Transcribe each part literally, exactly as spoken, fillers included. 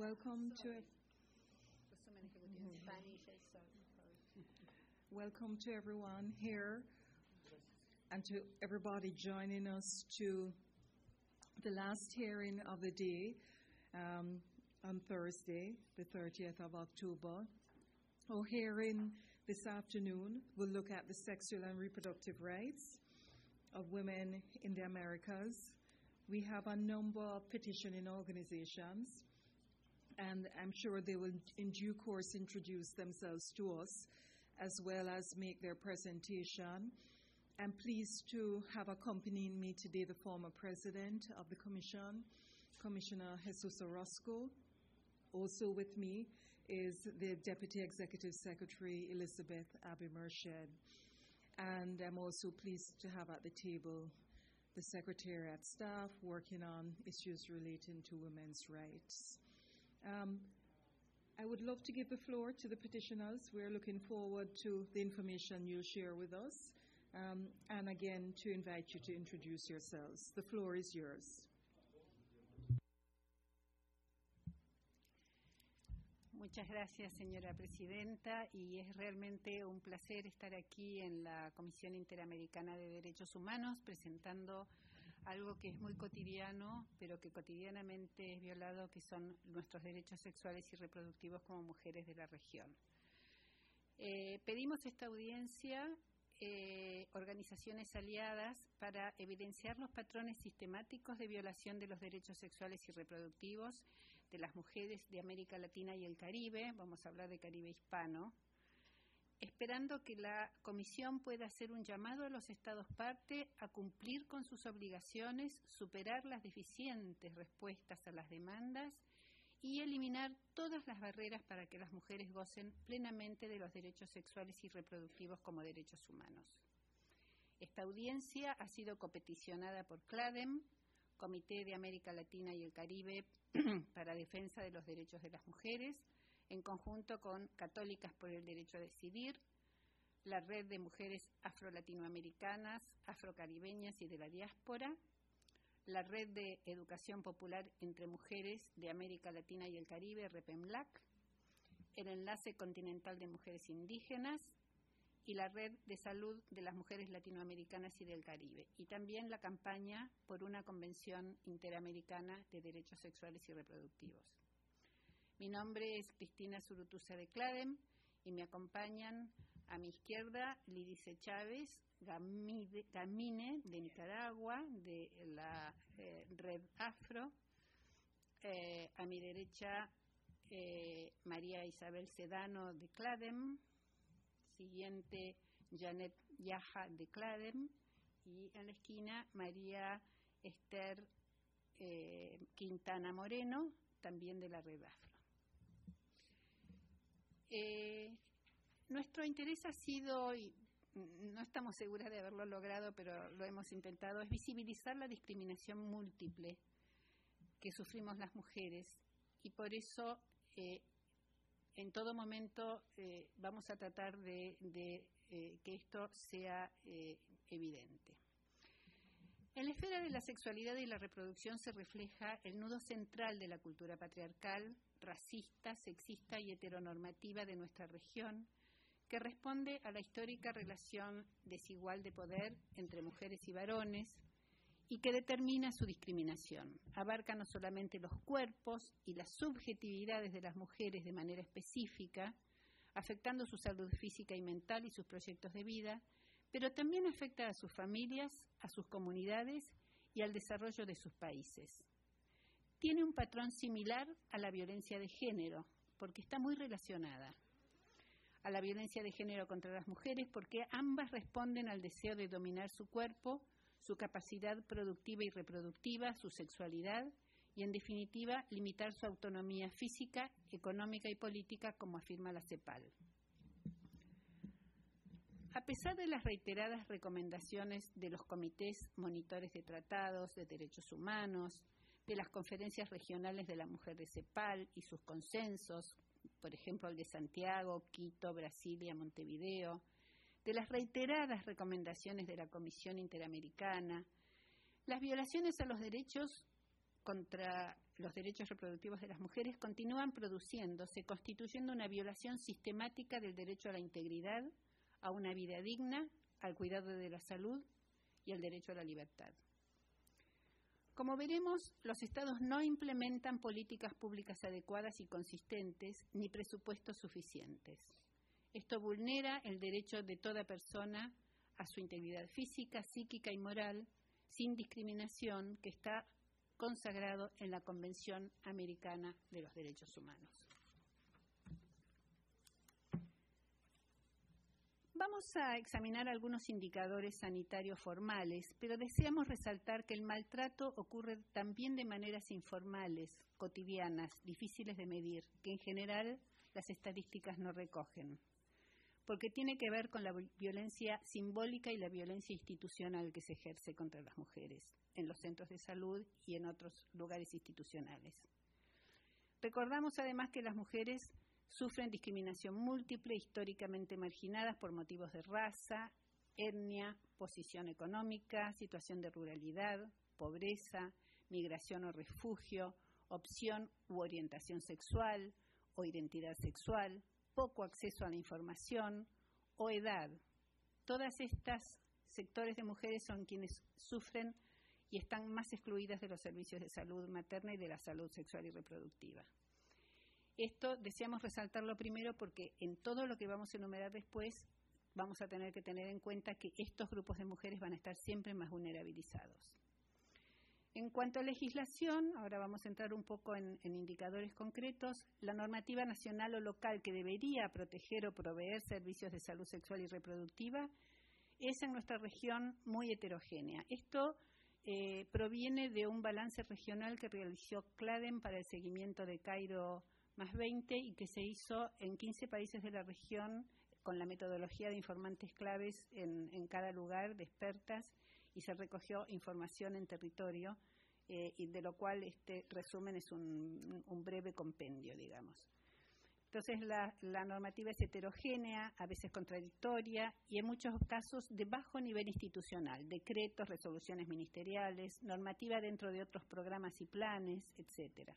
Welcome to welcome to everyone here and to everybody joining us to the last hearing of the day um, on Thursday, the thirtieth of October. Our hearing this afternoon will look at the sexual and reproductive rights of women in the Americas. We have a number of petitioning organizations, and I'm sure they will in due course introduce themselves to us as well as make their presentation. I'm pleased to have accompanying me today the former president of the Commission, Commissioner Jesus Orozco. Also with me is the Deputy Executive Secretary, Elizabeth Abbey-Merched. And I'm also pleased to have at the table the Secretariat staff working on issues relating to women's rights. Um, I would love to give the floor to the petitioners. We're looking forward to the information you'll share with us. Um, and again, to invite you to introduce yourselves. The floor is yours. Muchas gracias, señora presidenta, y es realmente un placer estar aquí en la Comisión Interamericana de Derechos Humanos presentando algo que es muy cotidiano, pero que cotidianamente es violado, que son nuestros derechos sexuales y reproductivos como mujeres de la región. Eh, pedimos esta audiencia Eh, organizaciones aliadas para evidenciar los patrones sistemáticos de violación de los derechos sexuales y reproductivos de las mujeres de América Latina y el Caribe, vamos a hablar de Caribe hispano, esperando que la Comisión pueda hacer un llamado a los Estados parte a cumplir con sus obligaciones, superar las deficientes respuestas a las demandas y eliminar todas las barreras para que las mujeres gocen plenamente de los derechos sexuales y reproductivos como derechos humanos. Esta audiencia ha sido copeticionada por CLADEM, Comité de América Latina y el Caribe para Defensa de los Derechos de las Mujeres, en conjunto con Católicas por el Derecho a Decidir, la Red de Mujeres Afro-Latinoamericanas, Afrocaribeñas y de la Diáspora, la Red de Educación Popular entre Mujeres de América Latina y el Caribe, REPEMLAC, el Enlace Continental de Mujeres Indígenas y la Red de Salud de las Mujeres Latinoamericanas y del Caribe, y también la campaña por una Convención Interamericana de Derechos Sexuales y Reproductivos. Mi nombre es Cristina Zurutuza de CLADEM y me acompañan a mi izquierda Lidice Chávez Gamide, Gamine de Nicaragua, de la eh, Red Afro, eh, a mi derecha eh, María Isabel Sedano de CLADEM, siguiente Janet Yaja de CLADEM y en la esquina María Esther eh, Quintana Moreno, también de la Red Afro. Eh, nuestro interés ha sido, y no estamos seguras de haberlo logrado, pero lo hemos intentado, es visibilizar la discriminación múltiple que sufrimos las mujeres y por eso eh, en todo momento eh, vamos a tratar de, de eh, que esto sea eh, evidente. En la esfera de la sexualidad y la reproducción se refleja el nudo central de la cultura patriarcal, racista, sexista y heteronormativa de nuestra región, que responde a la histórica relación desigual de poder entre mujeres y varones y que determina su discriminación. Abarca no solamente los cuerpos y las subjetividades de las mujeres de manera específica, afectando su salud física y mental y sus proyectos de vida, pero también afecta a sus familias, a sus comunidades y al desarrollo de sus países. Tiene un patrón similar a la violencia de género, porque está muy relacionada a la violencia de género contra las mujeres, porque ambas responden al deseo de dominar su cuerpo, su capacidad productiva y reproductiva, su sexualidad y, en definitiva, limitar su autonomía física, económica y política, como afirma la CEPAL. A pesar de las reiteradas recomendaciones de los comités monitores de tratados de derechos humanos, de las conferencias regionales de la mujer de CEPAL y sus consensos, por ejemplo el de Santiago, Quito, Brasilia, Montevideo, de las reiteradas recomendaciones de la Comisión Interamericana, las violaciones a los derechos contra los derechos reproductivos de las mujeres continúan produciéndose, constituyendo una violación sistemática del derecho a la integridad, a una vida digna, al cuidado de la salud y al derecho a la libertad. Como veremos, los Estados no implementan políticas públicas adecuadas y consistentes, ni presupuestos suficientes. Esto vulnera el derecho de toda persona a su integridad física, psíquica y moral, sin discriminación, que está consagrado en la Convención Americana de los Derechos Humanos. Vamos a examinar algunos indicadores sanitarios formales, pero deseamos resaltar que el maltrato ocurre también de maneras informales, cotidianas, difíciles de medir, que en general las estadísticas no recogen, porque tiene que ver con la violencia simbólica y la violencia institucional que se ejerce contra las mujeres en los centros de salud y en otros lugares institucionales. Recordamos además que las mujeres sufren discriminación múltiple, históricamente marginadas por motivos de raza, etnia, posición económica, situación de ruralidad, pobreza, migración o refugio, opción u orientación sexual o identidad sexual, poco acceso a la información o edad. Todas estas sectores de mujeres son quienes sufren y están más excluidas de los servicios de salud materna y de la salud sexual y reproductiva. Esto deseamos resaltarlo primero porque en todo lo que vamos a enumerar después vamos a tener que tener en cuenta que estos grupos de mujeres van a estar siempre más vulnerabilizados. En cuanto a legislación, ahora vamos a entrar un poco en, en indicadores concretos. La normativa nacional o local que debería proteger o proveer servicios de salud sexual y reproductiva es en nuestra región muy heterogénea. Esto eh, proviene de un balance regional que realizó CLADEN para el seguimiento de Cairo más veinte y que se hizo en quince países de la región con la metodología de informantes claves en, en cada lugar, de expertas, y se recogió información en territorio, eh, y de lo cual este resumen es un, un breve compendio, digamos. Entonces, la, la normativa es heterogénea, a veces contradictoria, y en muchos casos de bajo nivel institucional, decretos, resoluciones ministeriales, normativa dentro de otros programas y planes, etcétera.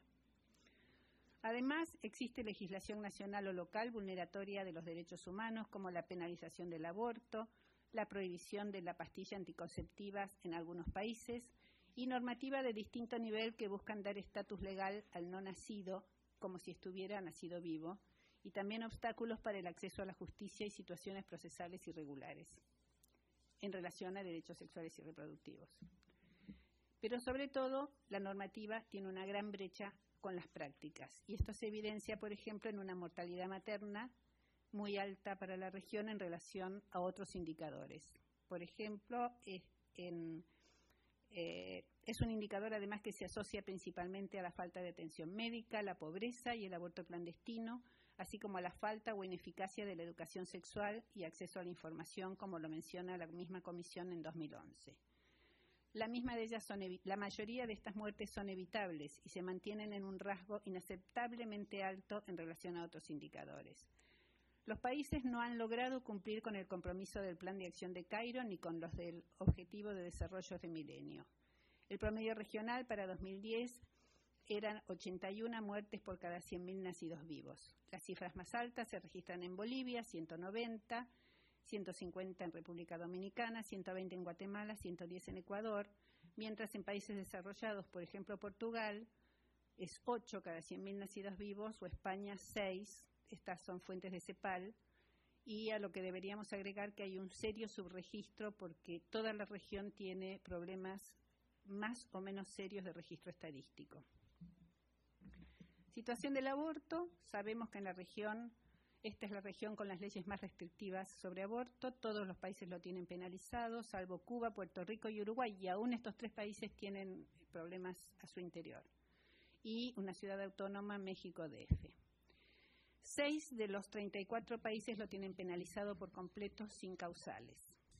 Además, existe legislación nacional o local vulneratoria de los derechos humanos, como la penalización del aborto, la prohibición de la pastilla anticonceptiva en algunos países y normativa de distinto nivel que buscan dar estatus legal al no nacido, como si estuviera nacido vivo, y también obstáculos para el acceso a la justicia y situaciones procesales irregulares en relación a derechos sexuales y reproductivos. Pero sobre todo, la normativa tiene una gran brecha con las prácticas, y esto se evidencia, por ejemplo, en una mortalidad materna muy alta para la región en relación a otros indicadores. Por ejemplo, es, en, eh, es un indicador además que se asocia principalmente a la falta de atención médica, la pobreza y el aborto clandestino, así como a la falta o ineficacia de la educación sexual y acceso a la información, como lo menciona la misma comisión en dos mil once. La, misma de ellas son, la mayoría de estas muertes son evitables y se mantienen en un rasgo inaceptablemente alto en relación a otros indicadores. Los países no han logrado cumplir con el compromiso del Plan de Acción de Cairo ni con los del Objetivo de Desarrollo de Milenio. El promedio regional para dos mil diez eran ochenta y una muertes por cada cien mil nacidos vivos. Las cifras más altas se registran en Bolivia, ciento noventa, ciento cincuenta en República Dominicana, ciento veinte en Guatemala, ciento diez en Ecuador, mientras en países desarrollados, por ejemplo Portugal, es ocho cada cien mil nacidos vivos, o España seis, estas son fuentes de CEPAL, y a lo que deberíamos agregar que hay un serio subregistro porque toda la región tiene problemas más o menos serios de registro estadístico. Situación del aborto, sabemos que en la región, esta es la región con las leyes más restrictivas sobre aborto, todos los países lo tienen penalizado, salvo Cuba, Puerto Rico y Uruguay, y aún estos tres países tienen problemas a su interior. Y una ciudad autónoma, México D F. Seis de los treinta y cuatro países lo tienen penalizado por completo sin causales.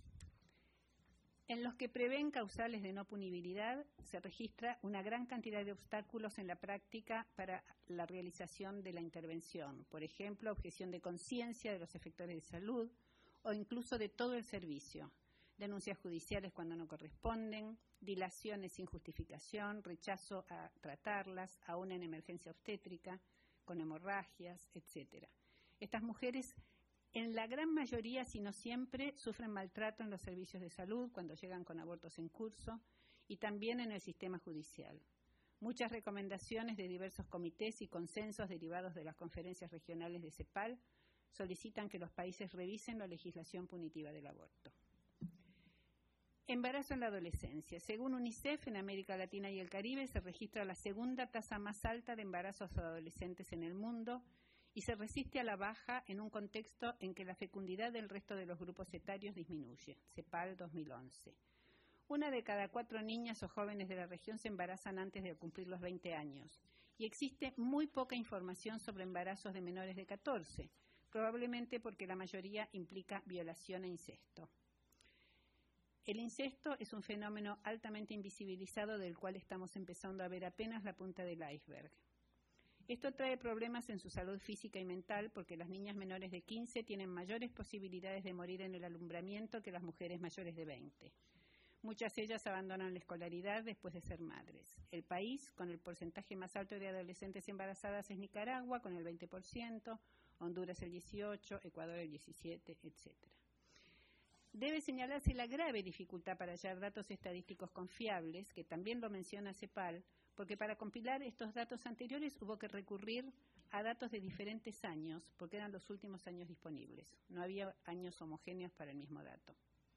En los que prevén causales de no punibilidad, se registra una gran cantidad de obstáculos en la práctica para la realización de la intervención. Por ejemplo, objeción de conciencia de los efectores de salud o incluso de todo el servicio. denuncias judiciales cuando no corresponden, dilaciones sin justificación, rechazo a tratarlas, aún en emergencia obstétrica, con hemorragias, etcétera. Estas mujeres, en la gran mayoría, si no siempre, sufren maltrato en los servicios de salud cuando llegan con abortos en curso y también en el sistema judicial. Muchas recomendaciones de diversos comités y consensos derivados de las conferencias regionales de CEPAL solicitan que los países revisen la legislación punitiva del aborto. Embarazo en la adolescencia. Según UNICEF, en América Latina y el Caribe se registra la segunda tasa más alta de embarazos adolescentes en el mundo y se resiste a la baja en un contexto en que la fecundidad del resto de los grupos etarios disminuye. CEPAL dos mil once. Una de cada cuatro niñas o jóvenes de la región se embarazan antes de cumplir los veinte años y existe muy poca información sobre embarazos de menores de catorce, probablemente porque la mayoría implica violación e incesto. El incesto es un fenómeno altamente invisibilizado del cual estamos empezando a ver apenas la punta del iceberg. Esto trae problemas en su salud física y mental porque las niñas menores de quince tienen mayores posibilidades de morir en el alumbramiento que las mujeres mayores de veinte. Muchas de ellas abandonan la escolaridad después de ser madres. El país con el porcentaje más alto de adolescentes embarazadas es Nicaragua, con el veinte por ciento, Honduras el dieciocho por ciento, Ecuador el diecisiete por ciento, etcétera. Debe señalarse la grave dificultad para hallar datos estadísticos confiables, que también lo menciona CEPAL, porque para compilar estos datos anteriores hubo que recurrir a datos de diferentes años, porque eran los últimos años disponibles. No había años homogéneos para el mismo dato.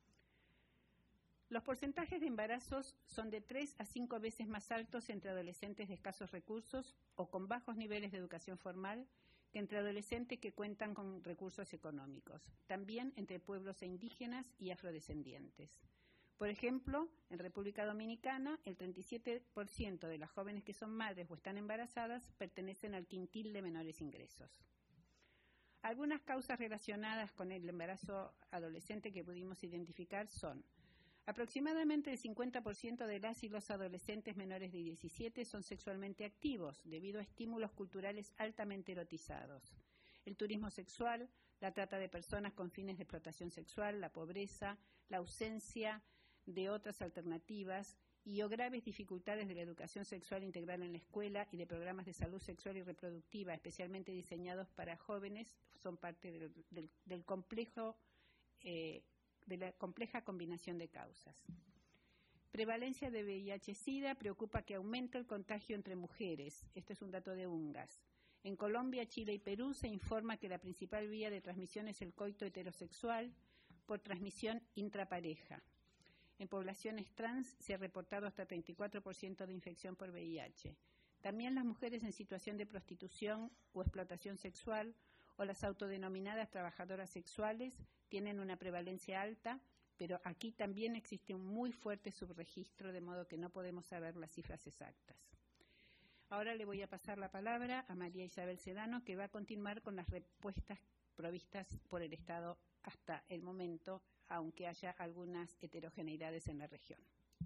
Los porcentajes de embarazos son de tres a cinco veces más altos entre adolescentes de escasos recursos o con bajos niveles de educación formal que entre adolescentes que cuentan con recursos económicos, también entre pueblos indígenas y afrodescendientes. Por ejemplo, en República Dominicana, el treinta y siete por ciento de las jóvenes que son madres o están embarazadas pertenecen al quintil de menores ingresos. Algunas causas relacionadas con el embarazo adolescente que pudimos identificar son: aproximadamente el cincuenta por ciento de las y los adolescentes menores de diecisiete son sexualmente activos debido a estímulos culturales altamente erotizados. El turismo sexual, la trata de personas con fines de explotación sexual, la pobreza, la ausencia de otras alternativas y o graves dificultades de la educación sexual integral en la escuela y de programas de salud sexual y reproductiva, especialmente diseñados para jóvenes, son parte del, del, del complejo eh, de la compleja combinación de causas. Prevalencia de V I H-Sida preocupa que aumente el contagio entre mujeres. Este es un dato de UNGAS. En Colombia, Chile y Perú se informa que la principal vía de transmisión es el coito heterosexual por transmisión intrapareja. En poblaciones trans se ha reportado hasta treinta y cuatro por ciento de infección por V I H. También las mujeres en situación de prostitución o explotación sexual o las autodenominadas trabajadoras sexuales tienen una prevalencia alta, pero aquí también existe un muy fuerte subregistro, de modo que no podemos saber las cifras exactas. Ahora le voy a pasar la palabra a María Isabel Sedano, que va a continuar con las respuestas provistas por el Estado hasta el momento, aunque haya algunas heterogeneidades en la región.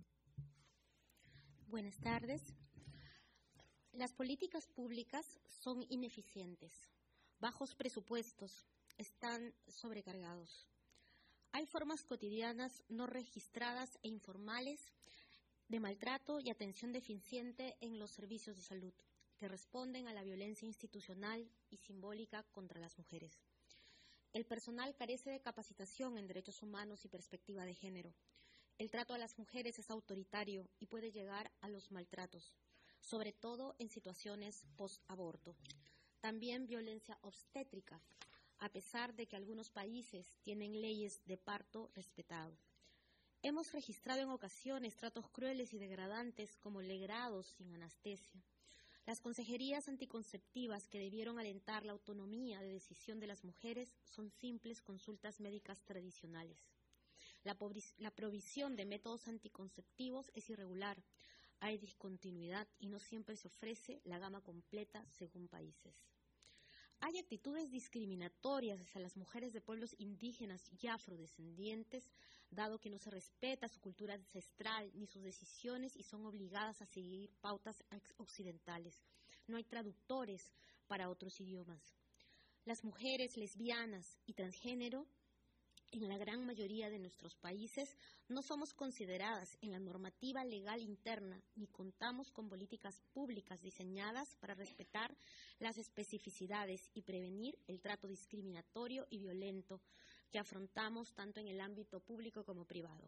Buenas tardes. Las políticas públicas son ineficientes. Bajos presupuestos, están sobrecargados. Hay formas cotidianas no registradas e informales de maltrato y atención deficiente en los servicios de salud, que responden a la violencia institucional y simbólica contra las mujeres. El personal carece de capacitación en derechos humanos y perspectiva de género. El trato a las mujeres es autoritario y puede llegar a los maltratos, sobre todo en situaciones post-aborto. También violencia obstétrica, a pesar de que algunos países tienen leyes de parto respetado. Hemos registrado en ocasiones tratos crueles y degradantes como legrados sin anestesia. Las consejerías anticonceptivas que debieron alentar la autonomía de decisión de las mujeres son simples consultas médicas tradicionales. La, la provisión de métodos anticonceptivos es irregular, hay discontinuidad y no siempre se ofrece la gama completa según países. Hay actitudes discriminatorias hacia las mujeres de pueblos indígenas y afrodescendientes, dado que no se respeta su cultura ancestral ni sus decisiones y son obligadas a seguir pautas occidentales. No hay traductores para otros idiomas. Las mujeres lesbianas y transgénero en la gran mayoría de nuestros países no somos consideradas en la normativa legal interna ni contamos con políticas públicas diseñadas para respetar las especificidades y prevenir el trato discriminatorio y violento que afrontamos tanto en el ámbito público como privado.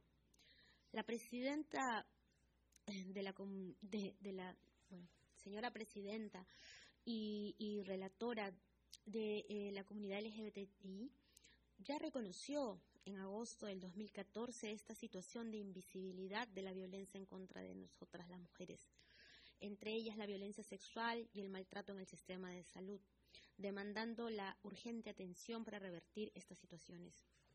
La presidenta de la, de, de la bueno, señora presidenta y, y relatora de eh, la comunidad L G B T I ya reconoció en agosto del dos mil catorce esta situación de invisibilidad de la violencia en contra de nosotras las mujeres, entre ellas la violencia sexual y el maltrato en el sistema de salud, demandando la urgente atención para revertir estas situaciones.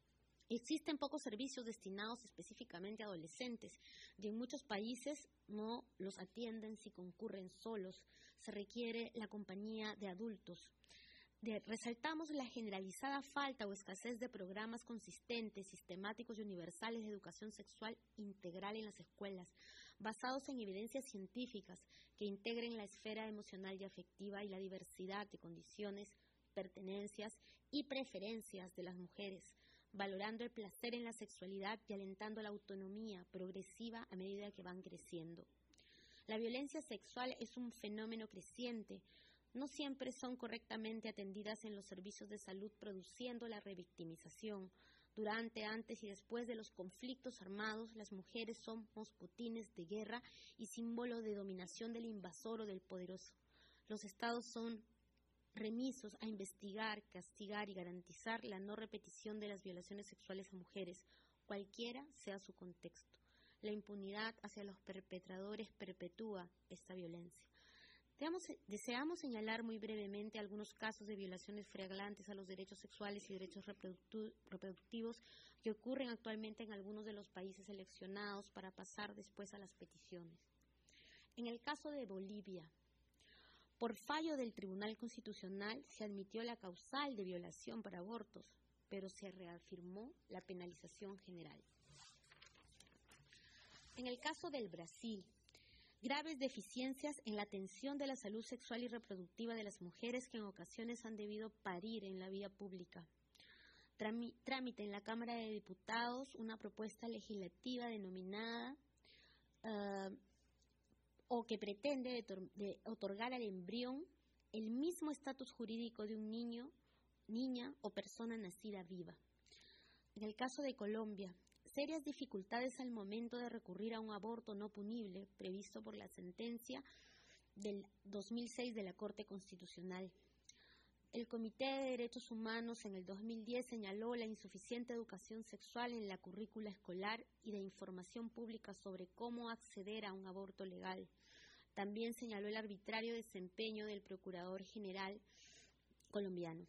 Existen pocos servicios destinados específicamente a adolescentes y en muchos países no los atienden si concurren solos, se requiere la compañía de adultos. De, resaltamos la generalizada falta o escasez de programas consistentes, sistemáticos y universales de educación sexual integral en las escuelas, basados en evidencias científicas que integren la esfera emocional y afectiva y la diversidad de condiciones, pertenencias y preferencias de las mujeres, valorando el placer en la sexualidad y alentando la autonomía progresiva a medida que van creciendo. La violencia sexual es un fenómeno creciente. No siempre son correctamente atendidas en los servicios de salud, produciendo la revictimización. Durante, antes y después de los conflictos armados, las mujeres somos botines de guerra y símbolo de dominación del invasor o del poderoso. Los estados son remisos a investigar, castigar y garantizar la no repetición de las violaciones sexuales a mujeres, cualquiera sea su contexto. La impunidad hacia los perpetradores perpetúa esta violencia. Deseamos, deseamos señalar muy brevemente algunos casos de violaciones flagrantes a los derechos sexuales y derechos reproductu- reproductivos que ocurren actualmente en algunos de los países seleccionados para pasar después a las peticiones. En el caso de Bolivia, por fallo del Tribunal Constitucional se admitió la causal de violación para abortos, pero se reafirmó la penalización general. En el caso del Brasil, graves deficiencias en la atención de la salud sexual y reproductiva de las mujeres que en ocasiones han debido parir en la vía pública. Trami- trámite en la Cámara de Diputados una propuesta legislativa denominada uh, o que pretende de, de otorgar al embrión el mismo estatus jurídico de un niño, niña o persona nacida viva. En el caso de Colombia, serias dificultades al momento de recurrir a un aborto no punible previsto por la sentencia del dos mil seis de la Corte Constitucional. El Comité de Derechos Humanos en el dos mil diez señaló la insuficiente educación sexual en la currícula escolar y de información pública sobre cómo acceder a un aborto legal. También señaló el arbitrario desempeño del Procurador General colombiano.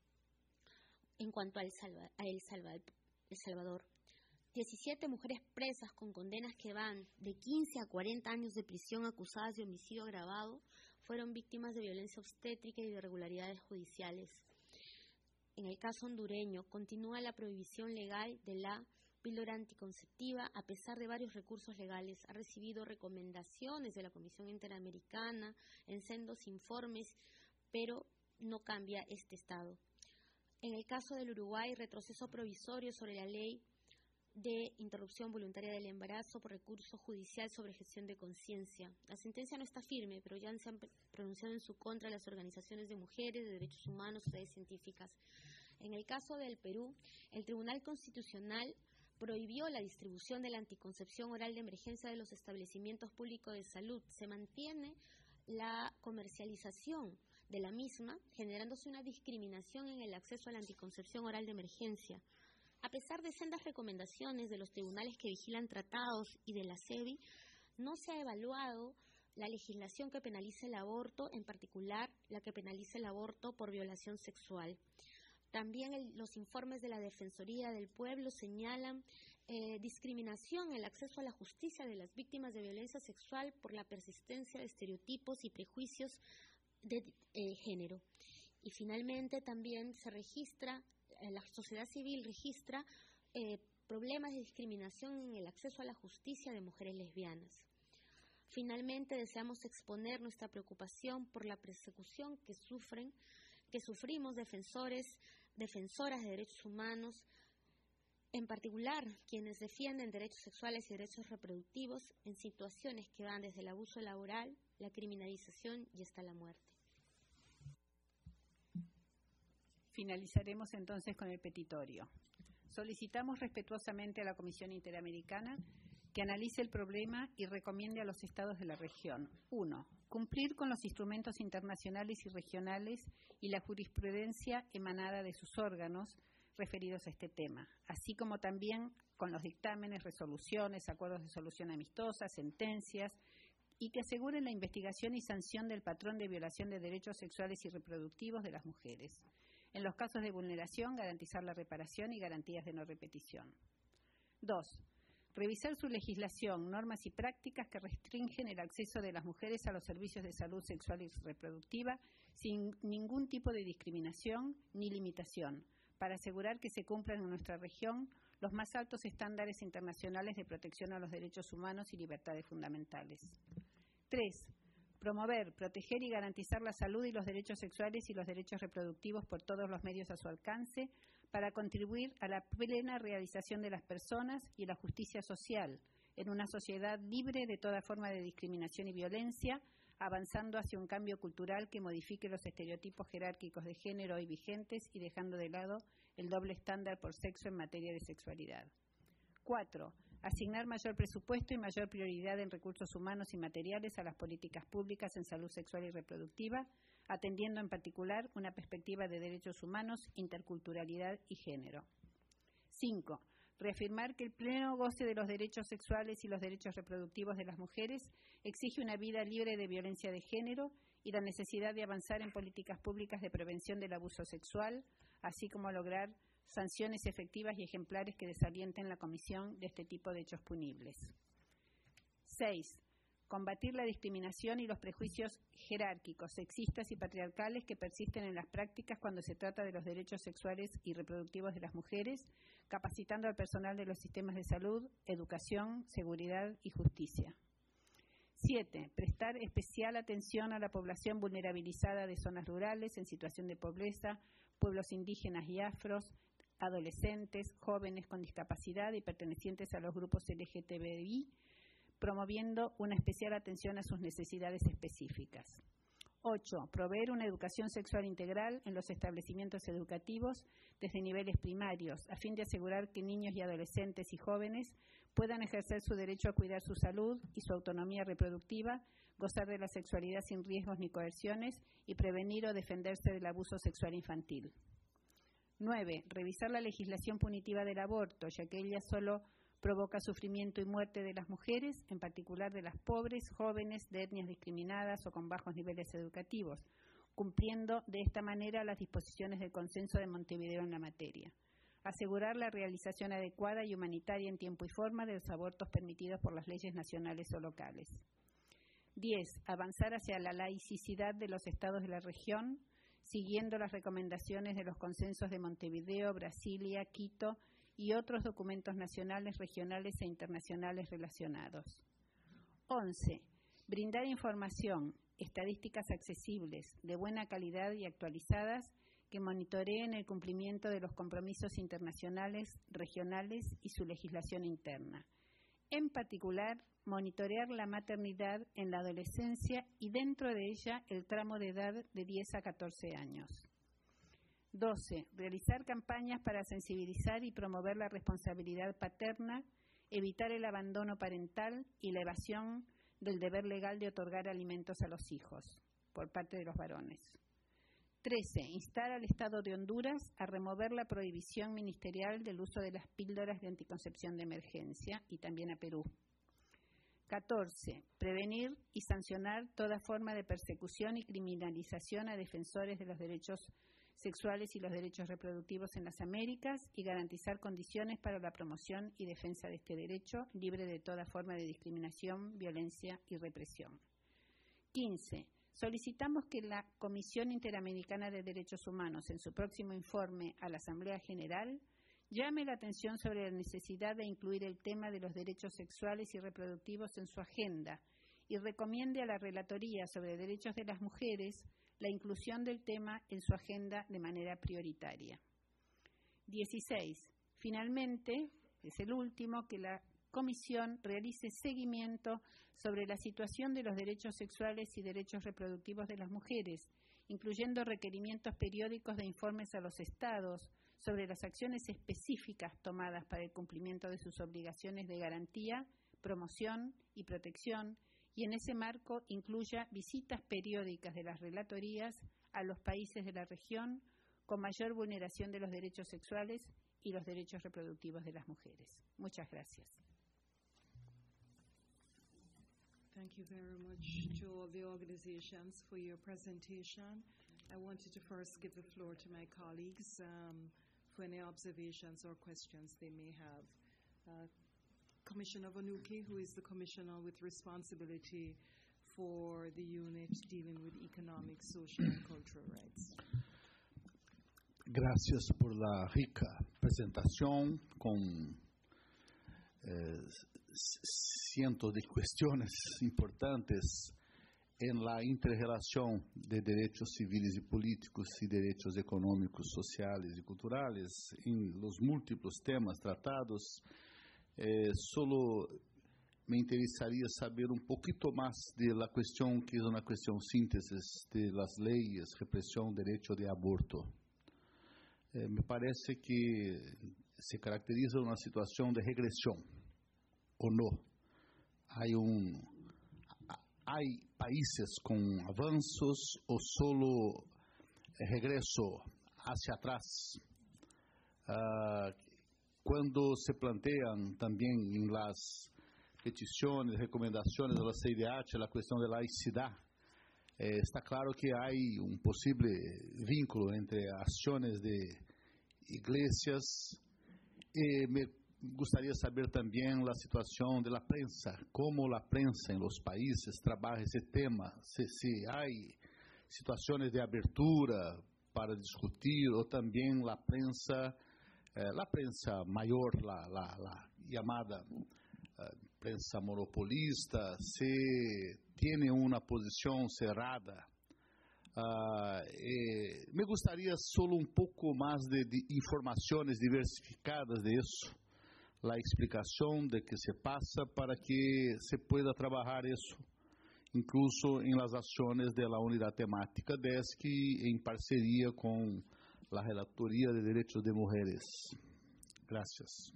En cuanto a El Salvador, a El Salvador, El Salvador diecisiete mujeres presas con condenas que van de quince a cuarenta años de prisión acusadas de homicidio agravado fueron víctimas de violencia obstétrica y de irregularidades judiciales. En el caso hondureño, continúa la prohibición legal de la píldora anticonceptiva a pesar de varios recursos legales. Ha recibido recomendaciones de la Comisión Interamericana en sendos informes, pero no cambia este estado. En el caso del Uruguay, retroceso provisorio sobre la ley de interrupción voluntaria del embarazo por recurso judicial sobre gestión de conciencia. La sentencia no está firme, pero ya se han pronunciado en su contra las organizaciones de mujeres, de derechos humanos, redes científicas. En el caso del Perú, el Tribunal Constitucional prohibió la distribución de la anticoncepción oral de emergencia de los establecimientos públicos de salud. Se mantiene la comercialización de la misma, generándose una discriminación en el acceso a la anticoncepción oral de emergencia. A pesar de sendas recomendaciones de los tribunales que vigilan tratados y de la S E B I, no se ha evaluado la legislación que penalice el aborto, en particular la que penalice el aborto por violación sexual. También el, los informes de la Defensoría del Pueblo señalan eh, discriminación en el acceso a la justicia de las víctimas de violencia sexual por la persistencia de estereotipos y prejuicios de eh, género. Y finalmente también se registra, eh, la sociedad civil registra eh, problemas de discriminación en el acceso a la justicia de mujeres lesbianas. Finalmente deseamos exponer nuestra preocupación por la persecución que sufren, que sufrimos defensores, defensoras de derechos humanos en particular quienes defienden derechos sexuales y derechos reproductivos en situaciones que van desde el abuso laboral, la criminalización y hasta la muerte. Finalizaremos entonces con el petitorio. Solicitamos respetuosamente a la Comisión Interamericana que analice el problema y recomiende a los estados de la región: uno. Cumplir con los instrumentos internacionales y regionales y la jurisprudencia emanada de sus órganos referidos a este tema, así como también con los dictámenes, resoluciones, acuerdos de solución amistosa, sentencias, y que aseguren la investigación y sanción del patrón de violación de derechos sexuales y reproductivos de las mujeres. En los casos de vulneración, garantizar la reparación y garantías de no repetición. Dos. Revisar su legislación, normas y prácticas que restringen el acceso de las mujeres a los servicios de salud sexual y reproductiva sin ningún tipo de discriminación ni limitación, para asegurar que se cumplan en nuestra región los más altos estándares internacionales de protección a los derechos humanos y libertades fundamentales. Tres. Promover, proteger y garantizar la salud y los derechos sexuales y los derechos reproductivos por todos los medios a su alcance para contribuir a la plena realización de las personas y la justicia social en una sociedad libre de toda forma de discriminación y violencia, avanzando hacia un cambio cultural que modifique los estereotipos jerárquicos de género hoy vigentes y dejando de lado el doble estándar por sexo en materia de sexualidad. Cuatro. Asignar mayor presupuesto y mayor prioridad en recursos humanos y materiales a las políticas públicas en salud sexual y reproductiva, atendiendo en particular una perspectiva de derechos humanos, interculturalidad y género. Cinco. Reafirmar que el pleno goce de los derechos sexuales y los derechos reproductivos de las mujeres exige una vida libre de violencia de género y la necesidad de avanzar en políticas públicas de prevención del abuso sexual, así como lograr sanciones efectivas y ejemplares que desalienten la comisión de este tipo de hechos punibles. Seis. Combatir la discriminación y los prejuicios jerárquicos, sexistas y patriarcales que persisten en las prácticas cuando se trata de los derechos sexuales y reproductivos de las mujeres, capacitando al personal de los sistemas de salud, educación, seguridad y justicia. Siete. Prestar especial atención a la población vulnerabilizada de zonas rurales en situación de pobreza, pueblos indígenas y afros, adolescentes, jóvenes con discapacidad y pertenecientes a los grupos L G T B I, promoviendo una especial atención a sus necesidades específicas. Ocho. Proveer una educación sexual integral en los establecimientos educativos desde niveles primarios, a fin de asegurar que niños y adolescentes y jóvenes puedan ejercer su derecho a cuidar su salud y su autonomía reproductiva, gozar de la sexualidad sin riesgos ni coerciones y prevenir o defenderse del abuso sexual infantil. Nueve. Revisar la legislación punitiva del aborto, ya que ella solo provoca sufrimiento y muerte de las mujeres, en particular de las pobres, jóvenes, de etnias discriminadas o con bajos niveles educativos, cumpliendo de esta manera las disposiciones del Consenso de Montevideo en la materia. Asegurar la realización adecuada y humanitaria en tiempo y forma de los abortos permitidos por las leyes nacionales o locales. Diez. Avanzar hacia la laicidad de los estados de la región, siguiendo las recomendaciones de los consensos de Montevideo, Brasilia, Quito y otros documentos nacionales, regionales e internacionales relacionados. Once. Brindar información, estadísticas accesibles, de buena calidad y actualizadas que monitoreen el cumplimiento de los compromisos internacionales, regionales y su legislación interna. En particular, monitorear la maternidad en la adolescencia y dentro de ella el tramo de edad de diez a catorce años. doce. Realizar campañas para sensibilizar y promover la responsabilidad paterna, evitar el abandono parental y la evasión del deber legal de otorgar alimentos a los hijos por parte de los varones. trece. Instar al Estado de Honduras a remover la prohibición ministerial del uso de las píldoras de anticoncepción de emergencia y también a Perú. catorce. Prevenir y sancionar toda forma de persecución y criminalización a defensores de los derechos sexuales y los derechos reproductivos en las Américas y garantizar condiciones para la promoción y defensa de este derecho libre de toda forma de discriminación, violencia y represión. quince. Solicitamos que la Comisión Interamericana de Derechos Humanos, en su próximo informe a la Asamblea General, llame la atención sobre la necesidad de incluir el tema de los derechos sexuales y reproductivos en su agenda y recomiende a la Relatoría sobre Derechos de las Mujeres la inclusión del tema en su agenda de manera prioritaria. dieciséis. finalmente, es el último, que la Comisión realice seguimiento sobre la situación de los derechos sexuales y derechos reproductivos de las mujeres, incluyendo requerimientos periódicos de informes a los Estados sobre las acciones específicas tomadas para el cumplimiento de sus obligaciones de garantía, promoción y protección, y en ese marco incluya visitas periódicas de las relatorías a los países de la región con mayor vulneración de los derechos sexuales y los derechos reproductivos de las mujeres. Muchas gracias. Thank you very much to all the organizations for your presentation. I wanted to first give the floor to my colleagues um, for any observations or questions they may have. Uh, Commissioner Vanucci, who is the Commissioner with responsibility for the unit dealing with economic, social and cultural rights. Gracias por la rica presentación con eh, cientos de cuestiones importantes en la interrelación de derechos civiles y políticos y derechos económicos, sociales y culturales en los múltiples temas tratados. Eh, solo me interesaría saber un poquito más de la cuestión que es una cuestión síntesis de las leyes, represión, derecho de aborto. Eh, me parece que se caracteriza una situación de regresión, ¿o no? Hay un, hay países con avanzos o solo regreso hacia atrás. Uh, cuando se plantean también en las peticiones, recomendaciones de la C I D H la cuestión de la laicidad, eh, está claro que hay un posible vínculo entre acciones de iglesias. Eh, me gustaría saber también la situación de la prensa, cómo la prensa en los países trabaja ese tema, si, si hay situaciones de abertura para discutir o también la prensa, eh, la prensa mayor, la, la, la llamada eh, prensa monopolista, se tiene una posición cerrada. Uh, eh, me gustaría solo un poco más de, de informaciones diversificadas de eso, la explicación de qué se pasa para que se pueda trabajar eso, incluso en las acciones de la unidad temática D E S C en parcería con la Relatoría de Derechos de Mujeres. Gracias.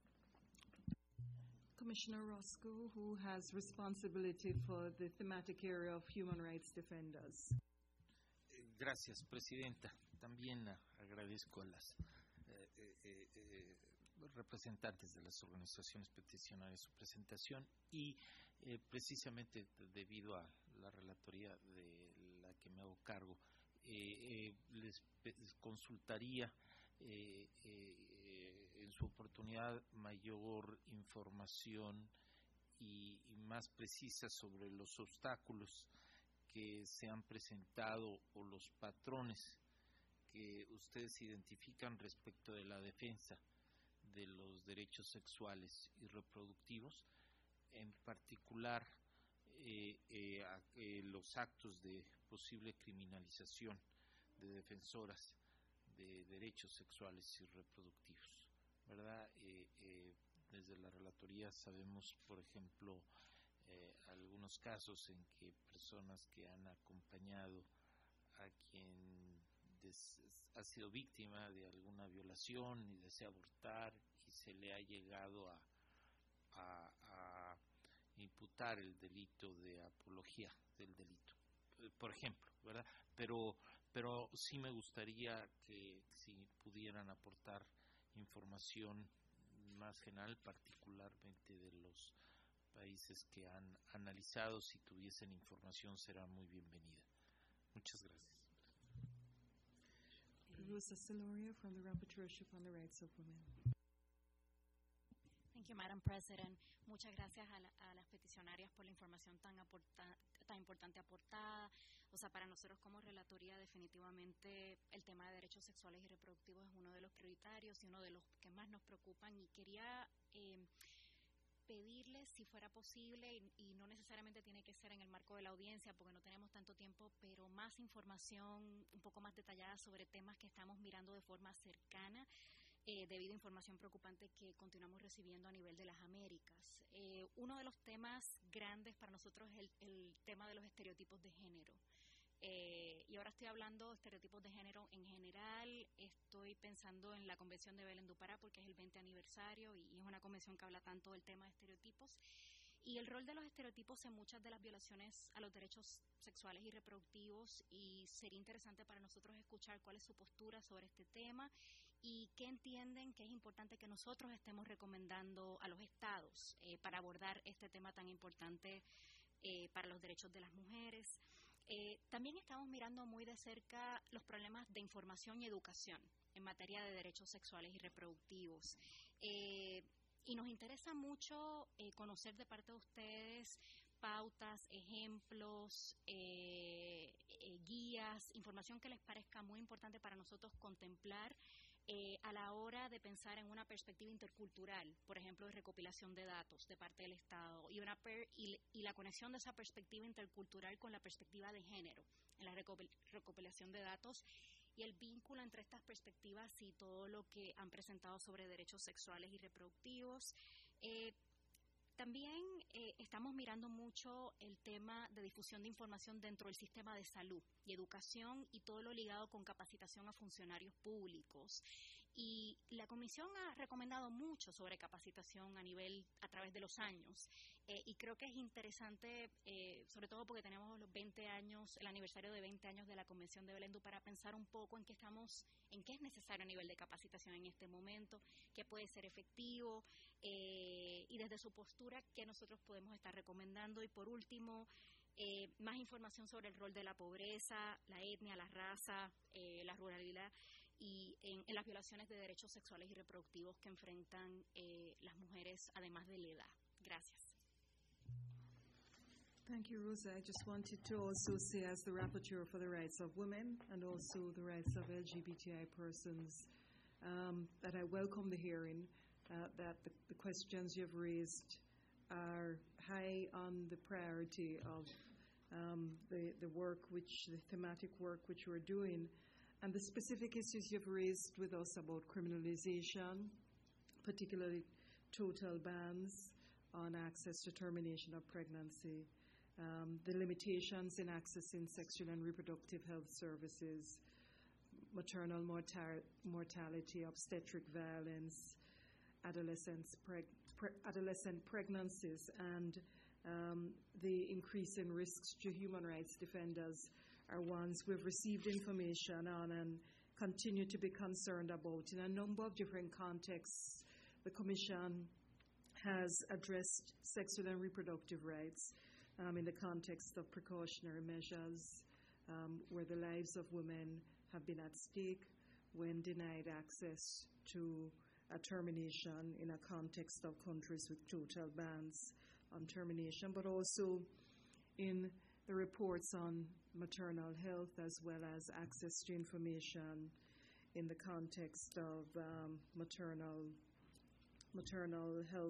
Commissioner Roscoe, who has responsibility for the thematic area of human rights defenders. Gracias, Presidenta. También agradezco a las eh, eh, eh, representantes de las organizaciones peticionarias su presentación y eh, precisamente debido a la relatoría de la que me hago cargo, eh, eh, les, les consultaría eh, eh, en su oportunidad mayor información y, y más precisa sobre los obstáculos que se han presentado o los patrones que ustedes identifican respecto de la defensa de los derechos sexuales y reproductivos, en particular eh, eh, a, eh, los actos de posible criminalización de defensoras de derechos sexuales y reproductivos, ¿verdad? Eh, eh, desde la relatoría sabemos, por ejemplo, Eh, algunos casos en que personas que han acompañado a quien des, ha sido víctima de alguna violación y desea abortar y se le ha llegado a, a, a imputar el delito de apología del delito, por ejemplo, ¿verdad? Pero, pero sí me gustaría que si pudieran aportar información más general, particularmente de los países que han analizado, si tuviesen información será muy bienvenida. Muchas gracias. Rosa Celoria from the Rapporteurship on the Rights of Women. Thank you, Madam President. Muchas gracias a, la, a las peticionarias por la información tan, aporta, tan importante aportada. O sea, para nosotros como relatoría definitivamente el tema de derechos sexuales y reproductivos es uno de los prioritarios y uno de los que más nos preocupan. Y quería eh, pedirles si fuera posible, y, y no necesariamente tiene que ser en el marco de la audiencia porque no tenemos tanto tiempo, pero más información un poco más detallada sobre temas que estamos mirando de forma cercana eh, debido a información preocupante que continuamos recibiendo a nivel de las Américas. Eh, uno de los temas grandes para nosotros es el, el tema de los estereotipos de género. Eh, y ahora estoy hablando de estereotipos de género en general. Estoy pensando en la Convención de Belén do Pará porque es el veinte aniversario y, y es una convención que habla tanto del tema de estereotipos. Y el rol de los estereotipos en muchas de las violaciones a los derechos sexuales y reproductivos, y sería interesante para nosotros escuchar cuál es su postura sobre este tema y qué entienden que es importante que nosotros estemos recomendando a los estados eh, para abordar este tema tan importante eh, para los derechos de las mujeres. Eh, también estamos mirando muy de cerca los problemas de información y educación en materia de derechos sexuales y reproductivos. Eh, Y nos interesa mucho eh, conocer de parte de ustedes pautas, ejemplos, eh, eh, guías, información que les parezca muy importante para nosotros contemplar eh, a la hora de pensar en una perspectiva intercultural, por ejemplo, de recopilación de datos de parte del Estado y, una per, y, y la conexión de esa perspectiva intercultural con la perspectiva de género en la recopil, recopilación de datos y el vínculo entre estas perspectivas y todo lo que han presentado sobre derechos sexuales y reproductivos. Eh, también eh, estamos mirando mucho el tema de difusión de información dentro del sistema de salud y educación y todo lo ligado con capacitación a funcionarios públicos. Y la Comisión ha recomendado mucho sobre capacitación a nivel, a través de los años. Eh, y creo que es interesante, eh, sobre todo porque tenemos los veinte años, el aniversario de veinte años de la Convención de Belén do Pará, pensar un poco en qué estamos, en qué es necesario a nivel de capacitación en este momento, qué puede ser efectivo, eh, y desde su postura, qué nosotros podemos estar recomendando. Y por último, eh, más información sobre el rol de la pobreza, la etnia, la raza, eh, la ruralidad, y en, en las violaciones de derechos sexuales y reproductivos que enfrentan eh, las mujeres, además de la edad. Gracias. Thank you, Rosa. I just wanted to also say, as the rapporteur for the rights of women and also the rights of L G B T I persons, um, that I welcome the hearing, uh, that the, the questions you've raised are high on the priority of um, the, the work, which the thematic work which we're doing. And the specific issues you've raised with us about criminalization, particularly total bans on access to termination of pregnancy, um, the limitations in accessing sexual and reproductive health services, maternal mortar- mortality, obstetric violence, adolescents preg- pre- adolescent pregnancies, and um, the increasing risks to human rights defenders are ones we've received information on and continue to be concerned about. In a number of different contexts, the Commission has addressed sexual and reproductive rights um, in the context of precautionary measures, um, where the lives of women have been at stake when denied access to a termination in a context of countries with total bans on termination, but also in the reports on maternal health as well as access to information in the context of um, maternal maternal health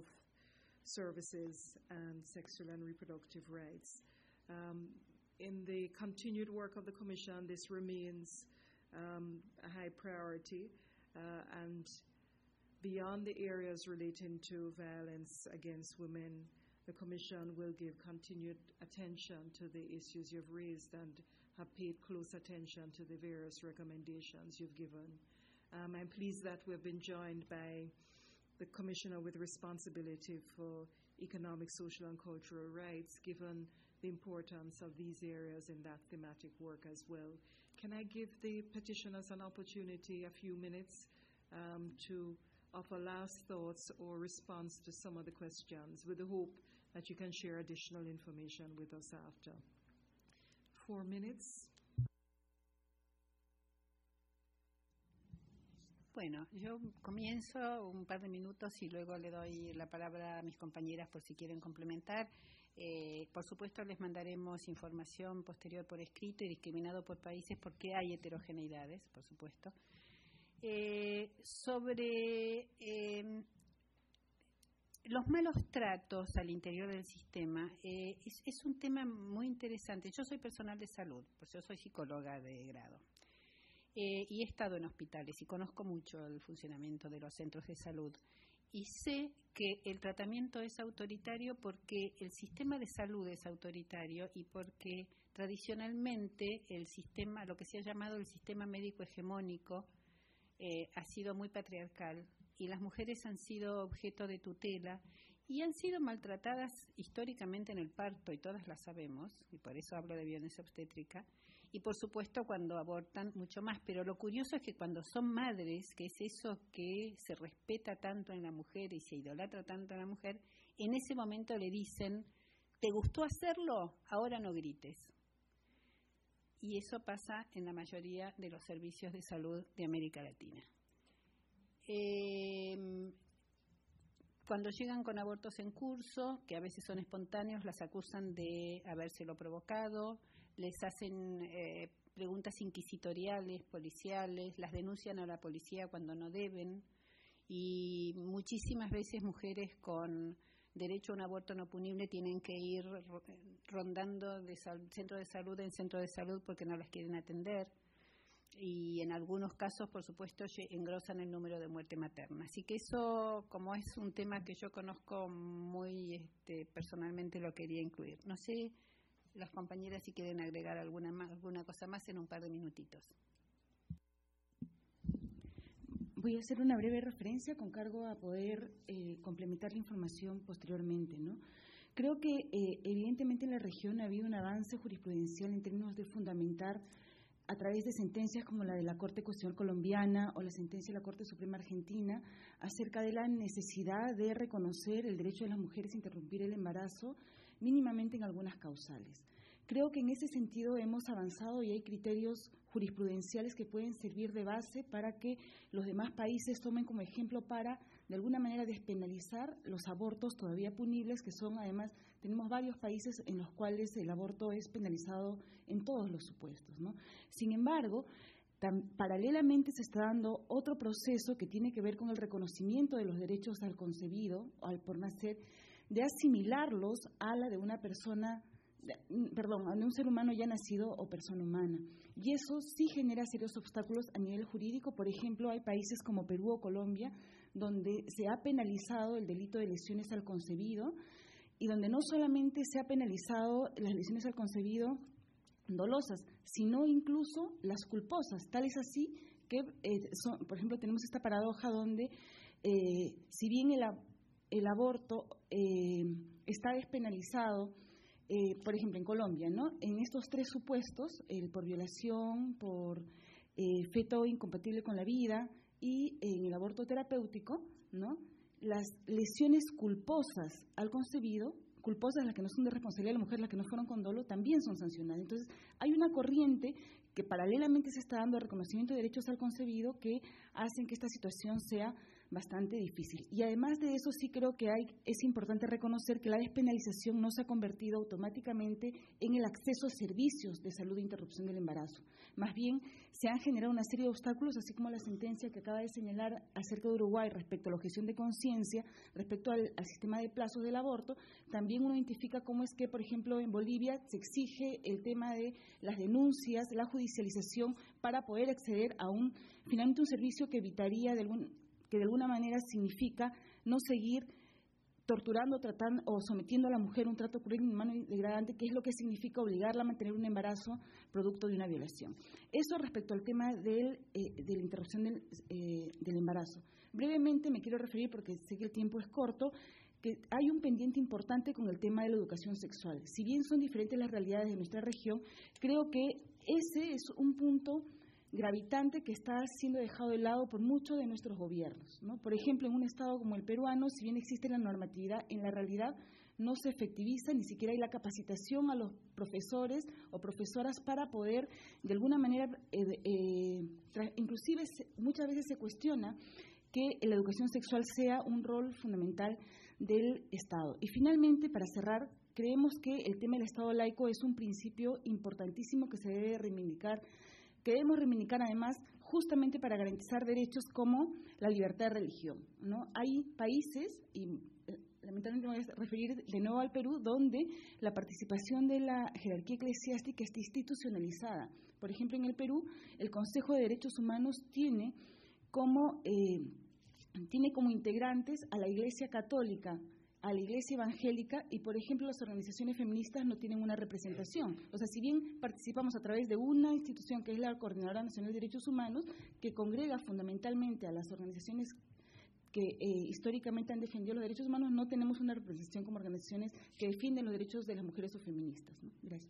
services and sexual and reproductive rights. Um, in the continued work of the Commission, this remains um, a high priority, uh, and beyond the areas relating to violence against women, the Commission will give continued attention to the issues you've raised and have paid close attention to the various recommendations you've given. Um, I'm pleased that we've been joined by the Commissioner with responsibility for economic, social, and cultural rights, given the importance of these areas in that thematic work as well. Can I give the petitioners an opportunity, a few minutes, um, to offer last thoughts or response to some of the questions, with the hope that you can share additional information with us after. Four minutes. Bueno, yo comienzo un par de minutos y luego le doy la palabra a mis compañeras por si quieren complementar. Eh, por supuesto, les mandaremos información posterior por escrito y discriminado por países porque hay heterogeneidades, por supuesto. Eh, sobre eh, los malos tratos al interior del sistema, eh, es, es un tema muy interesante. Yo soy personal de salud, pues yo soy psicóloga de grado. eh, y he estado en hospitales y conozco mucho el funcionamiento de los centros de salud. Y sé que el tratamiento es autoritario porque el sistema de salud es autoritario y porque tradicionalmente el sistema, lo que se ha llamado el sistema médico hegemónico, eh, ha sido muy patriarcal y las mujeres han sido objeto de tutela y han sido maltratadas históricamente en el parto, y todas las sabemos, y por eso hablo de violencia obstétrica, y por supuesto cuando abortan mucho más. Pero lo curioso es que cuando son madres, que es eso que se respeta tanto en la mujer y se idolatra tanto en la mujer, en ese momento le dicen, ¿te gustó hacerlo? Ahora no grites. Y eso pasa en la mayoría de los servicios de salud de América Latina. Eh, Cuando llegan con abortos en curso, que a veces son espontáneos, las acusan de habérselo provocado, les hacen eh, preguntas inquisitoriales, policiales, las denuncian a la policía cuando no deben, y muchísimas veces mujeres con derecho a un aborto no punible tienen que ir rondando de sal- centro de salud en centro de salud porque no las quieren atender. Y en algunos casos, por supuesto, engrosan el número de muerte materna. Así que eso, como es un tema que yo conozco muy este, personalmente, lo quería incluir. No sé, las compañeras, si quieren agregar alguna, más, alguna cosa más en un par de minutitos. Voy a hacer una breve referencia con cargo a poder eh, complementar la información posteriormente, ¿no? Creo que eh, evidentemente en la región ha habido un avance jurisprudencial en términos de fundamentar a través de sentencias como la de la Corte Constitucional Colombiana o la sentencia de la Corte Suprema Argentina acerca de la necesidad de reconocer el derecho de las mujeres a interrumpir el embarazo mínimamente en algunas causales. Creo que en ese sentido hemos avanzado y hay criterios jurisprudenciales que pueden servir de base para que los demás países tomen como ejemplo para, de alguna manera, despenalizar los abortos todavía punibles, que son, además, tenemos varios países en los cuales el aborto es penalizado en todos los supuestos, ¿no? Sin embargo, tan, paralelamente se está dando otro proceso que tiene que ver con el reconocimiento de los derechos al concebido, al por nacer, de asimilarlos a la de una persona, perdón, de un ser humano ya nacido o persona humana. Y eso sí genera serios obstáculos a nivel jurídico. Por ejemplo, hay países como Perú o Colombia donde se ha penalizado el delito de lesiones al concebido y donde no solamente se ha penalizado las lesiones al concebido dolosas, sino incluso las culposas. Tal es así que, eh, son, por ejemplo, tenemos esta paradoja donde, eh, si bien el, el aborto eh, está despenalizado, Eh, por ejemplo, en Colombia, ¿no? En estos tres supuestos, el por violación, por eh, feto incompatible con la vida y en el aborto terapéutico, ¿no? Las lesiones culposas al concebido, culposas las que no son de responsabilidad de la mujer, las que no fueron con dolo, también son sancionadas. Entonces, hay una corriente que paralelamente se está dando el reconocimiento de derechos al concebido que hacen que esta situación sea bastante difícil. Y además de eso, sí creo que hay, es importante reconocer que la despenalización no se ha convertido automáticamente en el acceso a servicios de salud e interrupción del embarazo. Más bien, se han generado una serie de obstáculos, así como la sentencia que acaba de señalar acerca de Uruguay respecto a la objeción de conciencia, respecto al, al sistema de plazos del aborto. También uno identifica cómo es que, por ejemplo, en Bolivia se exige el tema de las denuncias, la judicialización, para poder acceder a un, finalmente, un servicio que evitaría de algún que de alguna manera significa no seguir torturando, tratando o sometiendo a la mujer a un trato cruel, inhumano y degradante, que es lo que significa obligarla a mantener un embarazo producto de una violación. Eso respecto al tema del, eh, de la interrupción del, eh, del embarazo. Brevemente me quiero referir, porque sé que el tiempo es corto, que hay un pendiente importante con el tema de la educación sexual. Si bien son diferentes las realidades de nuestra región, creo que ese es un punto gravitante que está siendo dejado de lado por muchos de nuestros gobiernos, ¿no? Por ejemplo, en un estado como el peruano, si bien existe la normatividad, en la realidad no se efectiviza, ni siquiera hay la capacitación a los profesores o profesoras para poder, de alguna manera, eh, eh, inclusive muchas veces se cuestiona que la educación sexual sea un rol fundamental del Estado. Y finalmente, para cerrar, creemos que el tema del Estado laico es un principio importantísimo que se debe reivindicar, que debemos reivindicar además justamente para garantizar derechos como la libertad de religión, ¿no? Hay países, y lamentablemente me voy a referir de nuevo al Perú, donde la participación de la jerarquía eclesiástica está institucionalizada. Por ejemplo, en el Perú, el Consejo de Derechos Humanos tiene como, eh, tiene como integrantes a la Iglesia Católica, a la Iglesia Evangélica, y, por ejemplo, las organizaciones feministas no tienen una representación. O sea, si bien participamos a través de una institución que es la Coordinadora Nacional de Derechos Humanos, que congrega fundamentalmente a las organizaciones que eh, históricamente han defendido los derechos humanos, no tenemos una representación como organizaciones que defienden los derechos de las mujeres o feministas, ¿no? Gracias.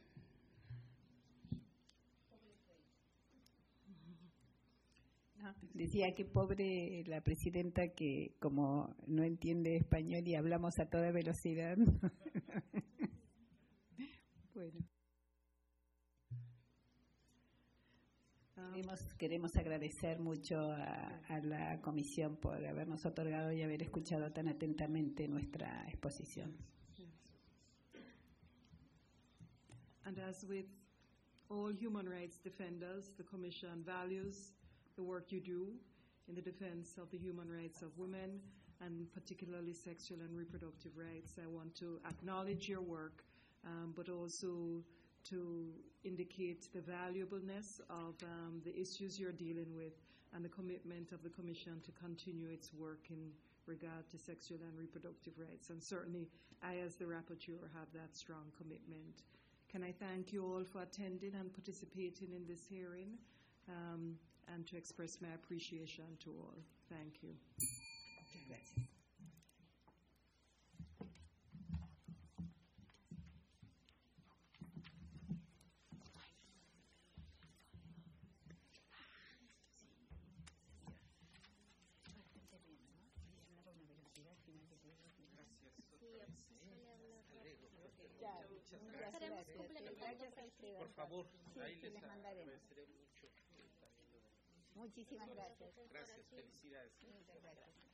No, decía que pobre la presidenta que como no entiende español y hablamos a toda velocidad. Bueno. Queremos, queremos agradecer mucho a, a la comisión por habernos otorgado y haber escuchado tan atentamente nuestra exposición. And as with all human rights defenders, the Commission values the work you do in the defense of the human rights of women and particularly sexual and reproductive rights. I want to acknowledge your work, um, but also to indicate the valuableness of um, the issues you're dealing with and the commitment of the Commission to continue its work in regard to sexual and reproductive rights. And certainly, I, as the rapporteur, have that strong commitment. Can I thank you all for attending and participating in this hearing, um, and to express my appreciation to all. Thank you. Muchas gracias. Por favor, sí, ahí sí, les, les mandaremos. agradeceré mucho. Muchísimas gracias. Gracias, felicidades. Muchas gracias.